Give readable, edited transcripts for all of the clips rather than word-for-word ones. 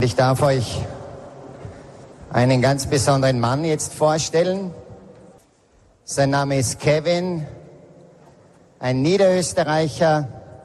Ich darf euch einen ganz besonderen Mann jetzt vorstellen. Sein Name ist Kevin, ein Niederösterreicher,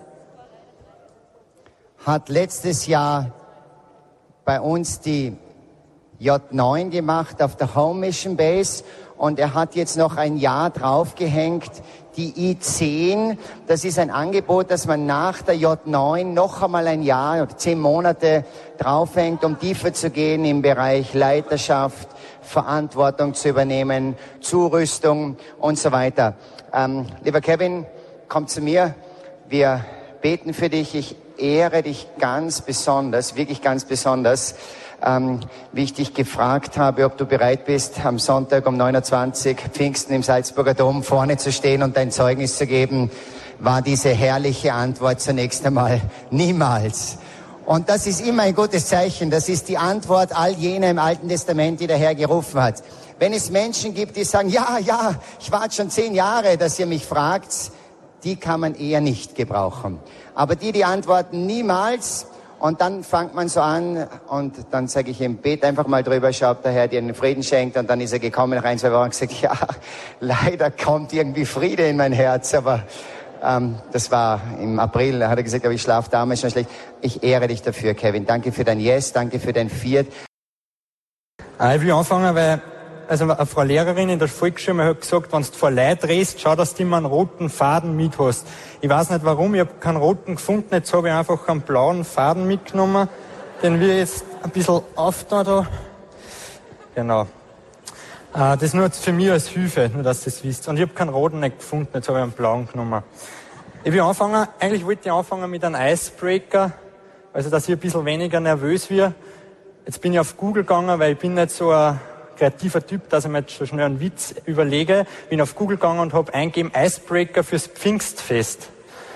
hat letztes Jahr bei uns die J9 gemacht auf der Home Mission Base und er hat jetzt noch ein Jahr draufgehängt, die I10. Das ist ein Angebot, dass man nach der J9 noch einmal ein Jahr oder 10 Monate draufhängt, um tiefer zu gehen im Bereich Leiterschaft, Verantwortung zu übernehmen, Zurüstung und so weiter. Lieber Kevin, komm zu mir. Wir beten für dich. Ich ehre dich ganz besonders, wirklich ganz besonders. Wie ich dich gefragt habe, ob du bereit bist, am Sonntag um 9.20 Uhr Pfingsten im Salzburger Dom vorne zu stehen und dein Zeugnis zu geben, war diese herrliche Antwort zunächst einmal niemals. Und das ist immer ein gutes Zeichen. Das ist die Antwort all jener im Alten Testament, die der Herr gerufen hat. Wenn es Menschen gibt, die sagen, ja, ich warte schon 10 Jahre, dass ihr mich fragt, die kann man eher nicht gebrauchen. Aber die antworten niemals. Und dann fängt man so an und dann sage ich ihm, bet einfach mal drüber, schau, ob der Herr dir einen Frieden schenkt. Und dann ist er gekommen nach 1, 2 Wochen und gesagt, ja, leider kommt irgendwie Friede in mein Herz. Aber das war im April, da hat er gesagt, aber ich schlafe damals schon schlecht. Ich ehre dich dafür, Kevin. Danke für dein Yes, danke für dein Viert. Ich will anfangen, weil eine Frau Lehrerin in der Volksschule hat gesagt, wenn du vor Leuten redest, schau, dass du immer einen roten Faden mit hast. Ich weiß nicht warum, ich habe keinen roten gefunden, jetzt habe ich einfach einen blauen Faden mitgenommen, den wir jetzt ein bisschen auftauen da. Genau. Das nur für mich als Hilfe, nur dass ihr das wisst. Und ich habe keinen roten nicht gefunden, jetzt habe ich einen blauen genommen. Eigentlich wollte ich anfangen mit einem Icebreaker, also dass ich ein bisschen weniger nervös werde. Jetzt bin ich auf Google gegangen, weil ich bin nicht so ein kreativer Typ, dass ich mir jetzt so schnell einen Witz überlege. Bin auf Google gegangen und habe eingegeben Icebreaker fürs Pfingstfest.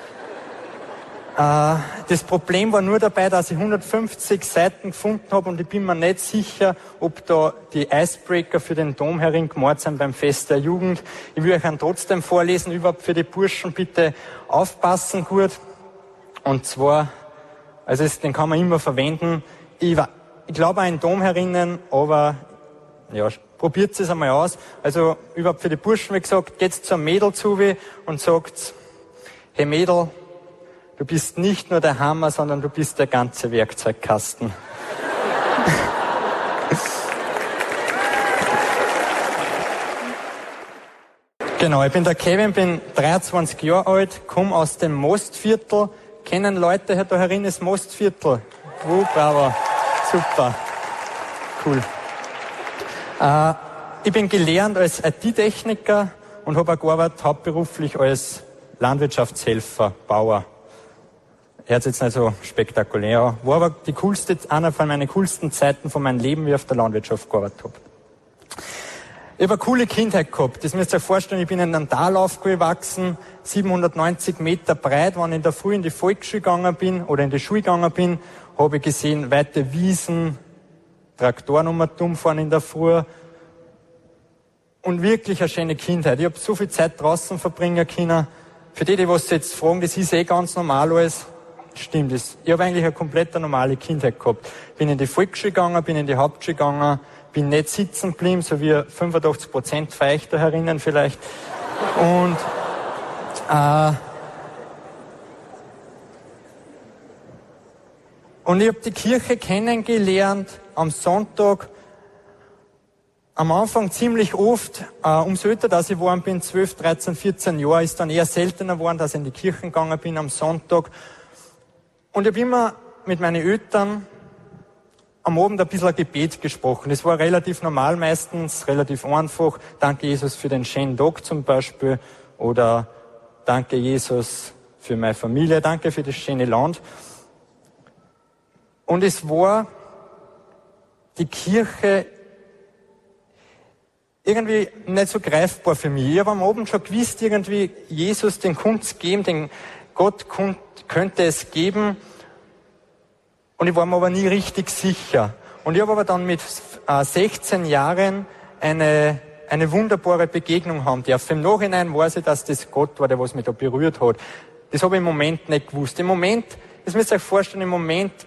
Das Problem war nur dabei, dass ich 150 Seiten gefunden habe und ich bin mir nicht sicher, ob da die Icebreaker für den Dom herin gemacht sind beim Fest der Jugend. Ich will euch einen trotzdem vorlesen, überhaupt für die Burschen bitte aufpassen gut. Und zwar, den kann man immer verwenden. Ich glaube auch in Dom herinnen, aber ja, probiert es einmal aus. Also überhaupt für die Burschen, wie gesagt, geht's zum Mädel zu und sagt, hey Mädel, du bist nicht nur der Hammer, sondern du bist der ganze Werkzeugkasten. Genau, ich bin der Kevin, bin 23 Jahre alt, komme aus dem Mostviertel. Kennen Leute da herin das Mostviertel? Bravo, super, cool. Ich bin gelernt als IT-Techniker und habe auch gearbeitet hauptberuflich als Landwirtschaftshelfer, Bauer. Hört sich jetzt nicht so spektakulär an. War aber einer von meinen coolsten Zeiten von meinem Leben, wie ich auf der Landwirtschaft gearbeitet habe. Ich habe eine coole Kindheit gehabt. Das müsst ihr euch vorstellen, ich bin in einem Tal aufgewachsen, 790 Meter breit. Wenn ich in der Früh in die Volksschule gegangen bin oder in die Schule gegangen bin, habe ich gesehen, weite Wiesen, Traktoren umfahren in der Früh. Und wirklich eine schöne Kindheit. Ich habe so viel Zeit draußen verbringen können. Für die was jetzt fragen, das ist ganz normal alles. Stimmt, ich habe eigentlich eine komplett normale Kindheit gehabt. Bin in die Volksschule gegangen, bin in die Hauptschule gegangen, bin nicht sitzen geblieben, so wie 85% von euch da herinnen vielleicht. Und ich habe die Kirche kennengelernt am Sonntag. Am Anfang ziemlich oft, umso älter dass ich geworden bin, 12, 13, 14 Jahre, ist dann eher seltener geworden, dass ich in die Kirche gegangen bin am Sonntag. Und ich habe immer mit meinen Eltern am Abend ein bisschen ein Gebet gesprochen. Das war relativ normal meistens, relativ einfach. Danke Jesus für den schönen Tag zum Beispiel. Oder danke Jesus für meine Familie, danke für das schöne Land. Und es war die Kirche irgendwie nicht so greifbar für mich. Ich habe am Abend schon gewusst, irgendwie Jesus, den könnte es geben, den Gott könnte es geben. Und ich war mir aber nie richtig sicher. Und ich habe aber dann mit 16 Jahren eine wunderbare Begegnung haben dürfen. Im Nachhinein weiß ich, dass das Gott war, der was mich da berührt hat. Das habe ich im Moment nicht gewusst. Im Moment, das müsst ihr euch vorstellen, im Moment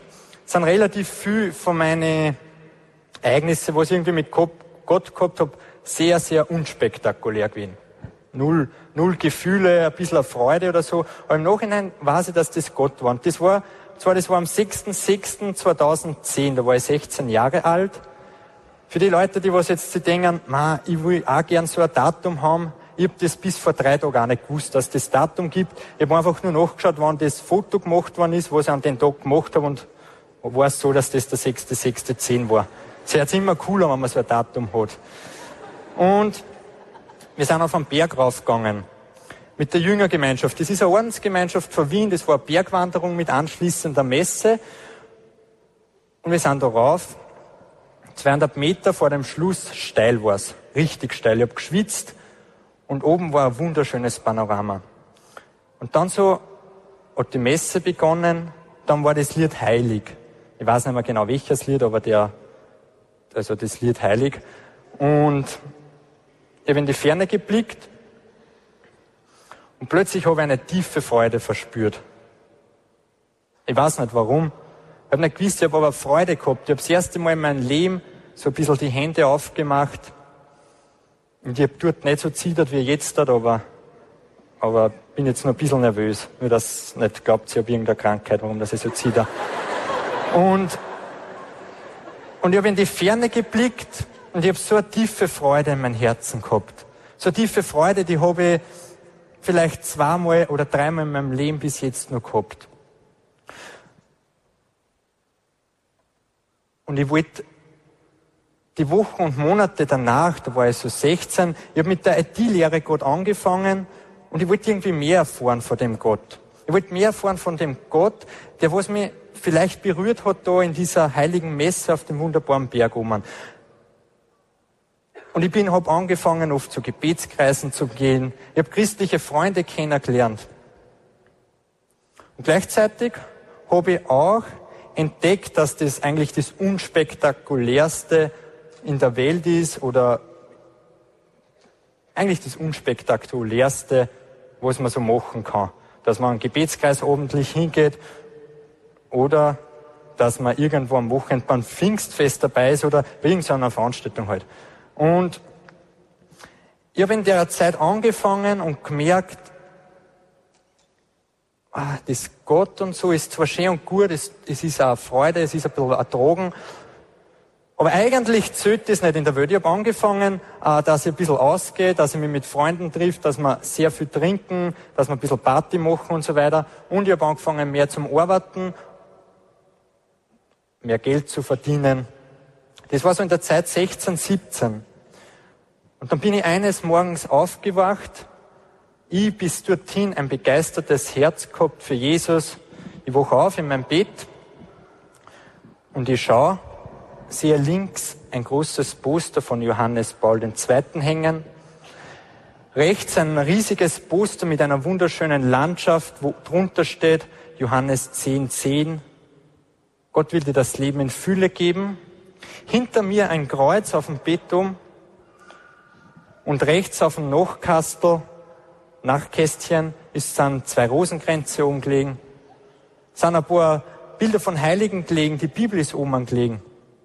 sind relativ viel von meinen Ereignissen, was ich irgendwie mit Gott gehabt habe, sehr, sehr unspektakulär gewesen. Null Gefühle, ein bisschen Freude oder so. Aber im Nachhinein weiß ich, dass das Gott war. Und das war am 6.6.2010, da war ich 16 Jahre alt. Für die Leute, die was jetzt sich denken, ich will auch gern so ein Datum haben, ich habe das bis vor 3 Tagen auch nicht gewusst, dass es das Datum gibt. Ich habe einfach nur nachgeschaut, wann das Foto gemacht worden ist, was ich an den Tag gemacht habe, und war es so, dass das der 6.6.10 war. Es hört sich immer cooler, wenn man so ein Datum hat. Und wir sind auf einen Berg raufgegangen mit der Jüngergemeinschaft. Das ist eine Ordensgemeinschaft von Wien, das war eine Bergwanderung mit anschließender Messe. Und wir sind da rauf. 200 Meter vor dem Schluss steil war's, richtig steil. Ich habe geschwitzt und oben war ein wunderschönes Panorama. Und dann so hat die Messe begonnen, dann war das Lied Heilig. Ich weiß nicht mehr genau welches Lied, aber das Lied Heilig. Und ich habe in die Ferne geblickt und plötzlich habe ich eine tiefe Freude verspürt. Ich weiß nicht warum. Ich habe nicht gewusst, ich habe aber Freude gehabt. Ich habe das erste Mal in meinem Leben so ein bisschen die Hände aufgemacht. Und ich habe dort nicht so zittert wie jetzt, aber bin jetzt noch ein bisschen nervös. Nur, dass ihr nicht glaubt, ich habe irgendeine Krankheit, warum das ich so zitter. Und ich habe in die Ferne geblickt und ich habe so eine tiefe Freude in meinem Herzen gehabt. So eine tiefe Freude, die habe ich vielleicht 2-mal oder 3-mal in meinem Leben bis jetzt noch gehabt. Und ich wollte die Wochen und Monate danach, da war ich so 16, ich habe mit der IT-Lehre Gott angefangen und ich wollte irgendwie mehr erfahren von dem Gott. Ich wollte mehr erfahren von dem Gott, der was mich vielleicht berührt hat da in dieser heiligen Messe auf dem wunderbaren Berg oben. Und ich habe angefangen, oft zu Gebetskreisen zu gehen. Ich habe christliche Freunde kennengelernt. Und gleichzeitig habe ich auch entdeckt, dass das eigentlich das Unspektakulärste in der Welt ist oder eigentlich das Unspektakulärste, was man so machen kann. Dass man einen Gebetskreis ordentlich hingeht oder dass man irgendwo am Wochenende beim Pfingstfest dabei ist oder bei irgendeiner Veranstaltung halt. Und ich habe in der Zeit angefangen und gemerkt, das Gott und so ist zwar schön und gut, es ist auch eine Freude, es ist ein bisschen ein Drogen, aber eigentlich zählt das nicht in der Welt. Ich habe angefangen, dass ich ein bisschen ausgehe, dass ich mich mit Freunden trifft, dass wir sehr viel trinken, dass wir ein bisschen Party machen und so weiter. Und ich habe angefangen, mehr zum Arbeiten, mehr Geld zu verdienen. Das war so in der Zeit 16, 17. Und dann bin ich eines Morgens aufgewacht. Ich bis dorthin ein begeistertes Herz gehabt für Jesus. Ich wache auf in meinem Bett und ich sehe links ein großes Poster von Johannes Paul II. Hängen. Rechts ein riesiges Poster mit einer wunderschönen Landschaft, wo drunter steht Johannes 10,10. Gott will dir das Leben in Fülle geben. Hinter mir ein Kreuz auf dem Bett und rechts auf dem Nachkästchen sind 2 Rosenkränze oben gelegen. Es sind ein paar Bilder von Heiligen gelegen, die Bibel ist oben gelegen.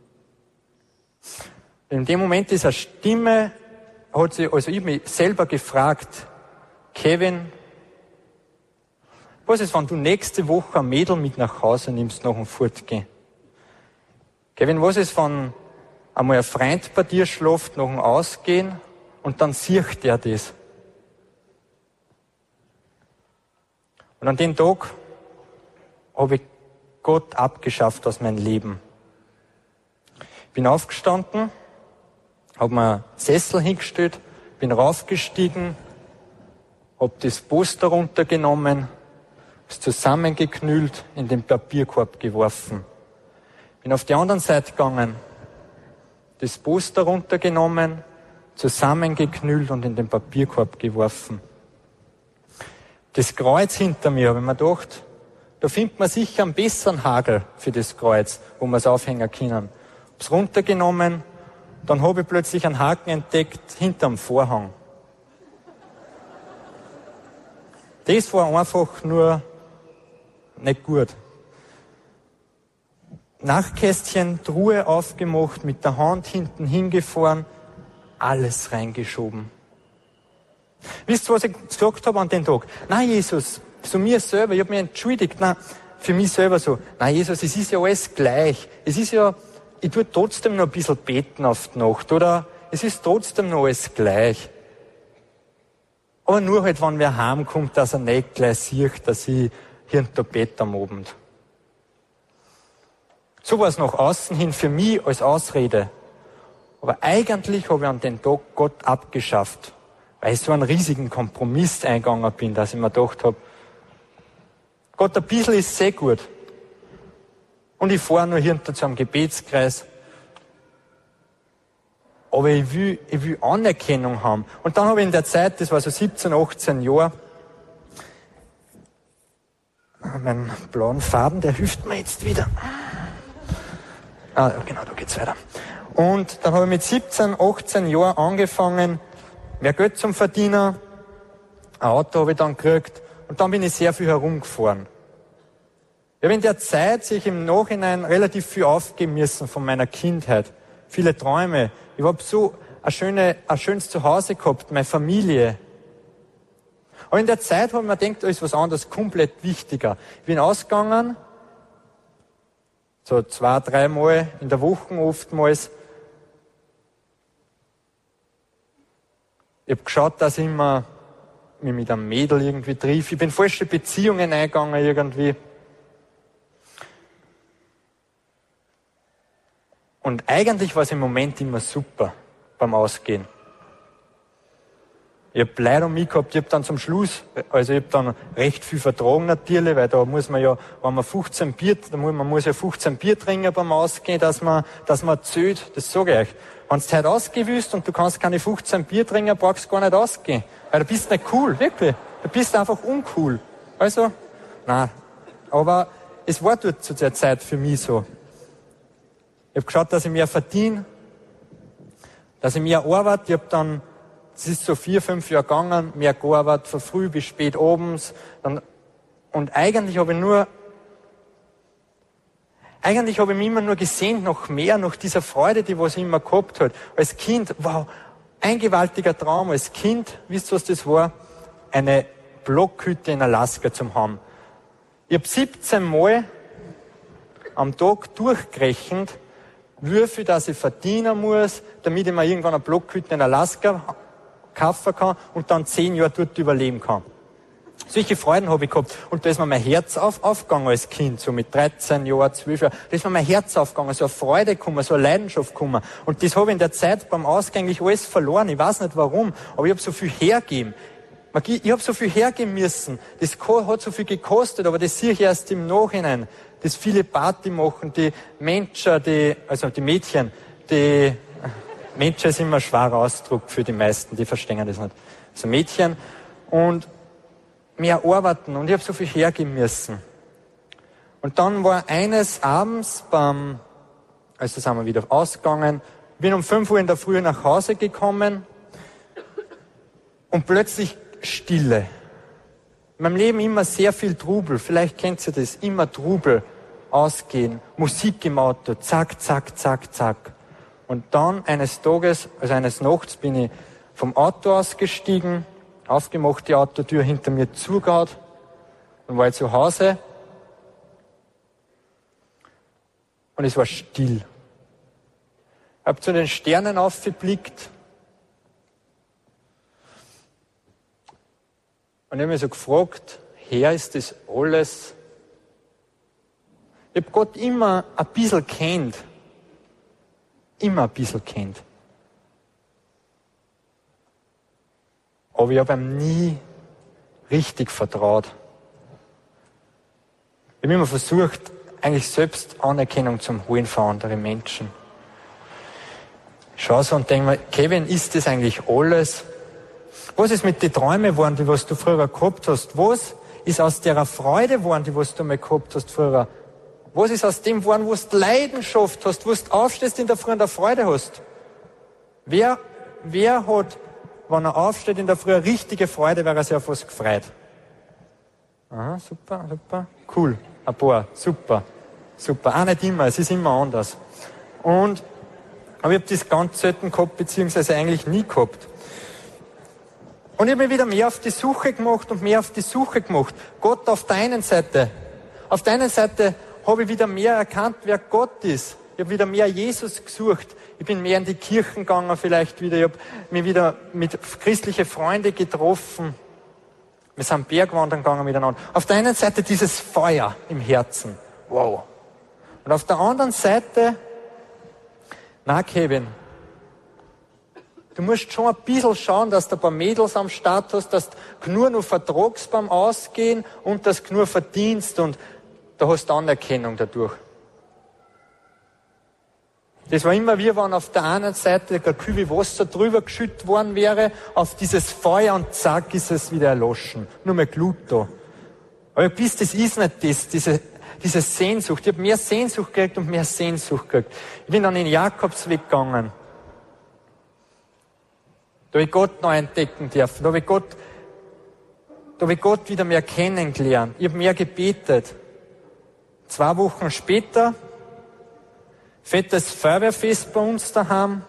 In dem Moment ist eine Stimme, ich habe mich selber gefragt, Kevin, was ist, wenn du nächste Woche ein Mädel mit nach Hause nimmst nach dem Fortgehen? Kevin, was ist, wenn einmal ein Freund bei dir schläft nach dem Ausgehen und dann sieht er das? Und an dem Tag habe ich Gott abgeschafft aus meinem Leben. Bin aufgestanden, habe mir einen Sessel hingestellt, bin raufgestiegen, habe das Poster runtergenommen, es zusammengeknüllt, in den Papierkorb geworfen. Bin auf die andere Seite gegangen, das Poster runtergenommen, zusammengeknüllt und in den Papierkorb geworfen. Das Kreuz hinter mir, habe ich mir gedacht, da findet man sicher einen besseren Hagel für das Kreuz, wo man es aufhängen können. Hab's runtergenommen, dann habe ich plötzlich einen Haken entdeckt hinterm Vorhang. Das war einfach nur nicht gut. Nachtkästchen, Truhe aufgemacht, mit der Hand hinten hingefahren, alles reingeschoben. Wisst ihr, was ich gesagt habe an den Tag? Nein, Jesus, zu mir selber, ich habe mich entschuldigt, nein, für mich selber so, nein, Jesus, es ist ja alles gleich. Es ist ja, ich tue trotzdem noch ein bisschen beten auf die Nacht, oder es ist trotzdem noch alles gleich. Aber nur halt, wenn wer heimkommt, dass er nicht gleich sieht, dass ich hinter Bett am Abend. So war es nach außen hin für mich als Ausrede. Aber eigentlich habe ich an den Tag Gott abgeschafft, weil ich so einen riesigen Kompromiss eingegangen bin, dass ich mir gedacht habe, Gott, ein bisschen ist sehr gut. Und ich fahre nur hinter zu einem Gebetskreis. Aber ich will Anerkennung haben. Und dann habe ich in der Zeit, das war so 17, 18 Jahre, meinen blauen Faden, der hilft mir jetzt wieder. Genau, da geht's weiter. Und dann habe ich mit 17, 18 Jahren angefangen, mehr Geld zum Verdienen. Ein Auto habe ich dann gekriegt. Und dann bin ich sehr viel herumgefahren. Ich habe in der Zeit sich im Nachhinein relativ viel aufgeben müssen von meiner Kindheit. Viele Träume. Ich habe so ein schönes Zuhause gehabt, meine Familie. Aber in der Zeit habe ich mir gedacht, da ist was anderes komplett wichtiger. Ich bin ausgegangen, so 2, 3 Mal in der Woche oftmals. Ich habe geschaut, dass ich mich mit einem Mädel irgendwie triff. Ich bin falsche Beziehungen eingegangen irgendwie. Und eigentlich war es im Moment immer super beim Ausgehen. Ich habe Leute um mich gehabt, ich habe dann zum Schluss, also ich habe dann recht viel vertragen natürlich, weil da muss man ja, wenn man 15 Bier, man muss ja 15 Bier trinken beim Ausgehen, dass man zählt, das sage ich euch. Wenn du heute ausgehen willst und du kannst keine 15 Bier trinken, brauchst du gar nicht ausgehen. Weil du bist nicht cool, wirklich. Du bist einfach uncool. Also, nein. Aber es war dort zu der Zeit für mich so. Ich habe geschaut, dass ich mehr verdiene, dass ich mehr arbeite. Ich habe dann, es ist so 4, 5 Jahre gegangen, mehr gearbeitet, von früh bis spät abends. Und eigentlich habe ich mich immer nur gesehnt nach mehr, nach dieser Freude, die was ich immer gehabt habe. Als Kind, wow, ein gewaltiger Traum. Als Kind, wisst ihr, was das war? Eine Blockhütte in Alaska zu haben. Ich habe 17 Mal am Tag durchgerechnet, wie viel, dass ich verdienen muss, damit ich mir irgendwann eine Blockhütte in Alaska kaufen kann und dann 10 Jahre dort überleben kann. Solche Freuden habe ich gehabt. Und da ist mir mein Herz aufgegangen als Kind, so mit 13 Jahren, 12 Jahren. Da ist mir mein Herz aufgegangen, so eine Freude gekommen, so eine Leidenschaft gekommen. Und das habe ich in der Zeit beim Ausgang eigentlich alles verloren. Ich weiß nicht warum, aber ich habe so viel hergegeben. Ich habe so viel hergeben müssen. Das hat so viel gekostet, aber das sehe ich erst im Nachhinein. Das viele Party machen, die Menschen, die Mädchen, Menschen ist immer ein schwerer Ausdruck für die meisten, die verstehen das nicht. Also Mädchen und mehr arbeiten und ich habe so viel hergeben müssen. Und dann war eines Abends also sind wir wieder ausgegangen, bin um 5 Uhr in der Früh nach Hause gekommen und plötzlich Stille. In meinem Leben immer sehr viel Trubel, vielleicht kennt ihr das, immer Trubel, ausgehen, Musik im Auto, zack, zack, zack, zack. Und dann eines Tages, also eines Nachts, bin ich vom Auto ausgestiegen, aufgemacht, die Autotür hinter mir zugehauen und war zu Hause. Und es war still. Ich habe zu den Sternen aufgeblickt und ich habe mich so gefragt, Herr, ist das alles? Ich habe Gott immer ein bisschen kennt. Immer ein bisschen kennt. Aber ich habe ihm nie richtig vertraut. Ich habe immer versucht, eigentlich selbst Anerkennung zu holen von anderen Menschen. Ich schaue so und denke mir, Kevin, ist das eigentlich alles? Was ist mit den Träumen geworden, die was du früher gehabt hast? Was ist aus der Freude geworden, die was du mal gehabt hast früher? Was ist aus dem geworden, wo du Leidenschaft hast, wo du aufstehst in der Früh und der Freude hast? Wer hat, wenn er aufsteht in der Früh, eine richtige Freude, weil er sich auf was gefreut? Aha, super, super. Cool. Ein paar, super. Super. Auch nicht immer, es ist immer anders. Aber ich habe das ganz selten gehabt, beziehungsweise eigentlich nie gehabt. Und ich habe mich wieder mehr auf die Suche gemacht und mehr auf die Suche gemacht. Gott auf der einen Seite. Auf der einen Seite habe ich wieder mehr erkannt, wer Gott ist. Ich habe wieder mehr Jesus gesucht. Ich bin mehr in die Kirchen gegangen vielleicht wieder. Ich habe mich wieder mit christlichen Freunden getroffen. Wir sind Bergwandern gegangen miteinander. Auf der einen Seite dieses Feuer im Herzen. Wow. Und auf der anderen Seite, na Kevin, du musst schon ein bisschen schauen, dass du ein paar Mädels am Start hast, dass du nur noch vertragst beim Ausgehen und dass du nur verdienst und da hast du Anerkennung dadurch. Das war immer wie wenn auf der einen Seite ein Kübel Wasser drüber geschüttet worden wäre, auf dieses Feuer und zack ist es wieder erloschen. Nur mehr Glut da. Aber bis das ist nicht das, diese Sehnsucht. Ich habe mehr Sehnsucht gekriegt und mehr Sehnsucht gekriegt. Ich bin dann in den Jakobsweg gegangen. Da habe ich Gott neu entdecken dürfen. Da habe ich Gott wieder mehr kennengelernt. Ich habe mehr gebetet. 2 Wochen später, fettes Feuerwehrfest bei uns daheim.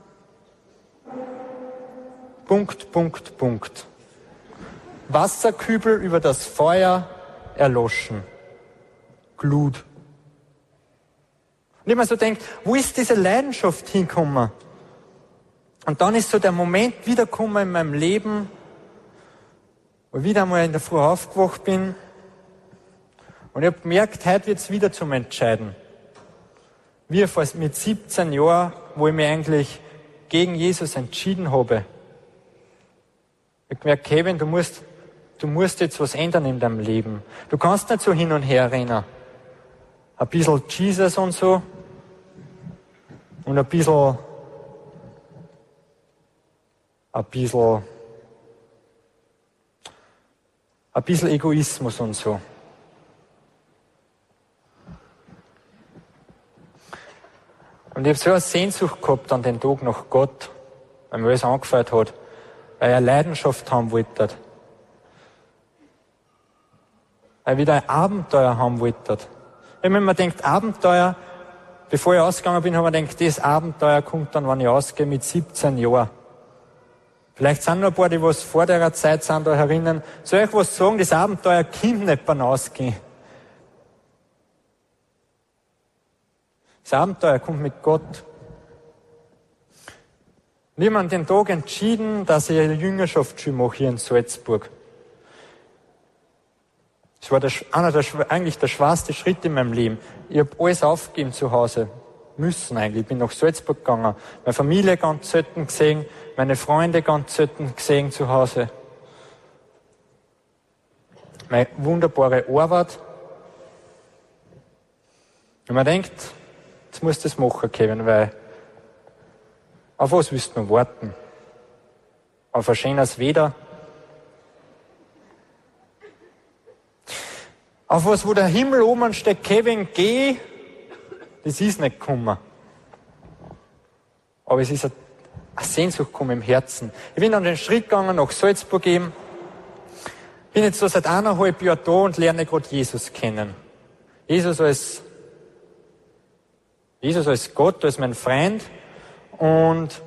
Punkt. Wasserkübel über das Feuer erloschen. Glut. Und ich mir so denkt, wo ist diese Leidenschaft hingekommen? Und dann ist so der Moment wiedergekommen in meinem Leben, wo ich wieder einmal in der Früh aufgewacht bin und ich habe gemerkt, heute wird es wieder zum Entscheiden. Wie mit 17 Jahren, wo ich mich eigentlich gegen Jesus entschieden habe. Ich habe gemerkt, Kevin, du musst jetzt was ändern in deinem Leben. Du kannst nicht so hin und her rennen. Ein bisschen Jesus und so und ein bisschen Egoismus und so. Und ich habe so eine Sehnsucht gehabt an den Tag nach Gott, weil mir alles angefällt hat, weil ich eine Leidenschaft haben wollte. Weil ich wieder ein Abenteuer haben wollte. Wenn man denkt, Abenteuer, bevor ich ausgegangen bin, habe ich mir gedacht, das Abenteuer kommt dann, wenn ich ausgehe, mit 17 Jahren. Vielleicht sind noch ein paar, die was vor der Zeit sind, da herinnen. Soll ich was sagen, das Abenteuer kommt nicht beim Ausgehen. Das Abenteuer kommt mit Gott. Und ich habe an den Tag entschieden, dass ich eine Jüngerschaftsschule mache hier in Salzburg. Das war eigentlich der schwerste Schritt in meinem Leben. Ich habe alles aufgegeben zu Hause. Müssen eigentlich. Ich bin nach Salzburg gegangen. Meine Familie ganz selten gesehen. Meine Freunde ganz selten gesehen zu Hause. Meine wunderbare Arbeit. Und man denkt, jetzt musst du das machen, Kevin, weil auf was willst du noch warten? Auf ein schönes Wetter? Auf was, wo der Himmel oben steht, Kevin, geh, das ist nicht gekommen. Aber es ist eine Sehnsucht gekommen im Herzen. Ich bin dann den Schritt gegangen nach Salzburg eben. Bin jetzt so seit 1,5 Jahren da und lerne gerade Jesus kennen. Jesus als Gott, als mein Freund. Und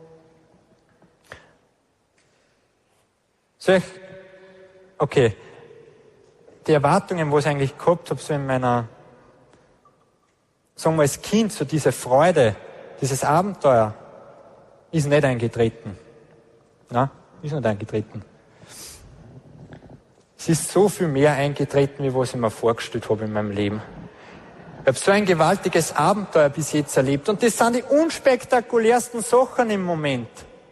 die Erwartungen, was ich eigentlich gehabt habe, so in meiner, sagen wir als Kind, so diese Freude, dieses Abenteuer, ist nicht eingetreten. Nein, ist nicht eingetreten. Es ist so viel mehr eingetreten, wie was ich mir vorgestellt habe in meinem Leben. Ich habe so ein gewaltiges Abenteuer bis jetzt erlebt. Und das sind die unspektakulärsten Sachen im Moment.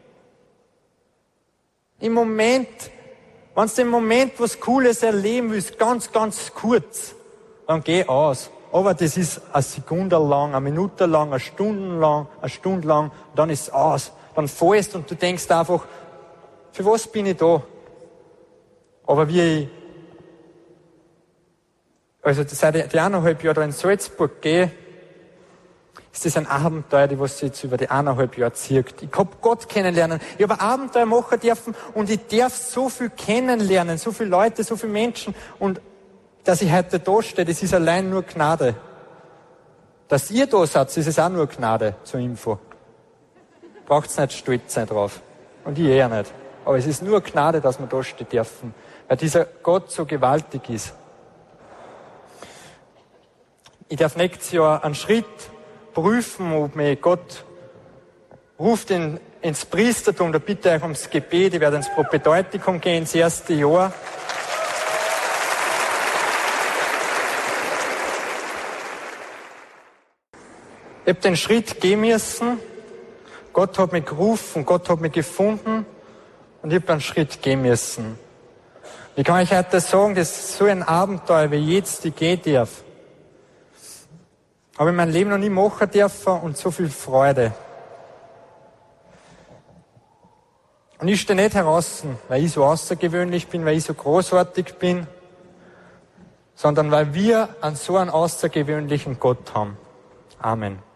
Im Moment, wenn du im Moment was Cooles erleben willst, ganz, ganz kurz, dann geh aus. Aber das ist eine Sekunde lang, eine Minute lang, eine Stunde lang, dann ist es aus. Dann fällst und du denkst einfach, für was bin ich da? Aber seit ich 1,5 Jahre da in Salzburg gehe, ist das ein Abenteuer, was sich jetzt über die 1,5 Jahre zieht. Ich hab Gott kennenlernen. Ich habe ein Abenteuer machen dürfen und ich darf so viel kennenlernen, so viele Leute, so viele Menschen. Und dass ich heute da stehe, das ist allein nur Gnade. Dass ihr da seid, ist es auch nur Gnade zur Info. Braucht's nicht stolz sein drauf. Und ich eher nicht. Aber es ist nur Gnade, dass wir da stehen dürfen. Weil dieser Gott so gewaltig ist. Ich darf nächstes Jahr einen Schritt prüfen, ob mich Gott ruft ins Priestertum. Da bitte ich euch ums Gebet. Ich werde ins Propedeutikum gehen, ins erste Jahr. Ich habe den Schritt gehen müssen. Gott hat mich gerufen, Gott hat mich gefunden und ich habe einen Schritt gehen müssen. Ich kann euch heute sagen, das ist so ein Abenteuer, wie jetzt ich gehen darf. Habe ich mein Leben noch nie machen dürfen und so viel Freude. Und ich stehe nicht heraus, weil ich so außergewöhnlich bin, weil ich so großartig bin, sondern weil wir einen so einen außergewöhnlichen Gott haben. Amen.